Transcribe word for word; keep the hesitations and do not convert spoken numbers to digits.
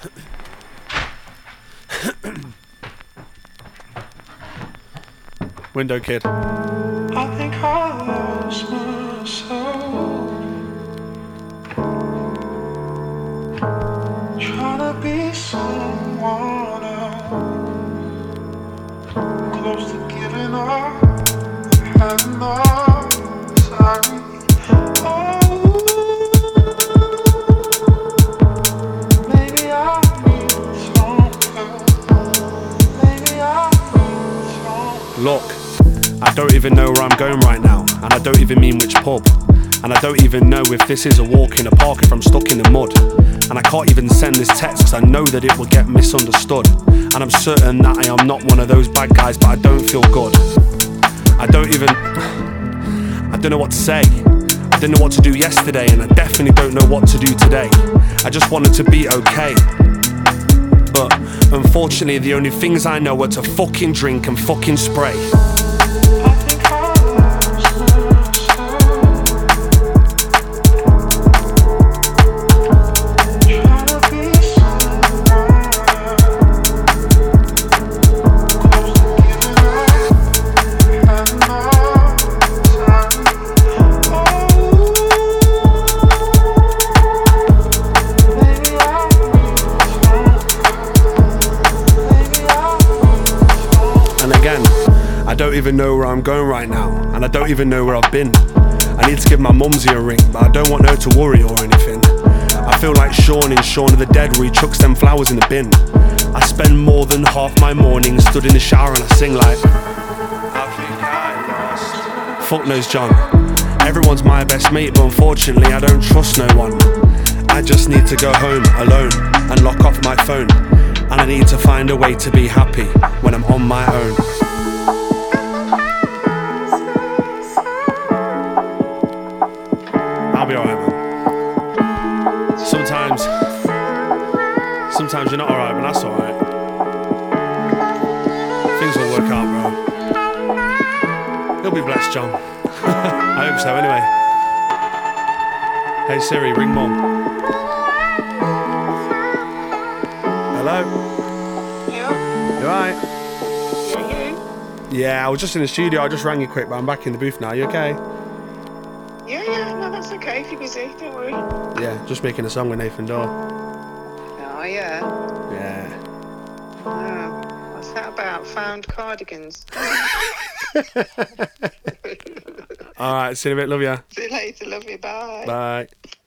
Window Kid. I think I lost myself trying to be someone else, close to giving up, had enough, sorry. Oh, maybe I need some help. Maybe I need some. Look, I don't even know where I'm going right now, and I don't even mean which pub. And I don't even know if this is a walk in the park, if I'm stuck in the mud. And I can't even send this text because I know that it will get misunderstood. And I'm certain that I am not one of those bad guys, but I don't feel good. I don't even... I don't know what to say. I didn't know what to do yesterday, and I definitely don't know what to do today. I just wanted to be okay. But unfortunately the only things I know are to fucking drink and fucking spray. I don't even know where I'm going right now, and I don't even know where I've been. I need to give my mumsy a ring, but I don't want her to worry or anything. I feel like Shaun in Shaun of the Dead, where he chucks them flowers in the bin. I spend more than half my morning stood in the shower and I sing like I think I lost. Fuck knows John. Everyone's my best mate, but unfortunately I don't trust no one. I just need to go home alone and lock off my phone. And I need to find a way to be happy when I'm on my own. I'll be alright, man. Sometimes, sometimes you're not alright, but that's alright. Things will work out, bro. You'll be blessed, John. I hope so, anyway. Hey Siri, ring mum. Hello? Yeah? You alright? Yeah, you? Yeah, I was just in the studio, I just rang you quick, but I'm back in the booth now. You okay? Yeah, yeah, no, that's okay if you're busy, don't worry. Yeah, just making a song with Nathan Dawe. Oh, yeah? Yeah. Oh, what's that about? Found cardigans? Alright, see you in a bit, love ya. See you later, love you, bye. Bye.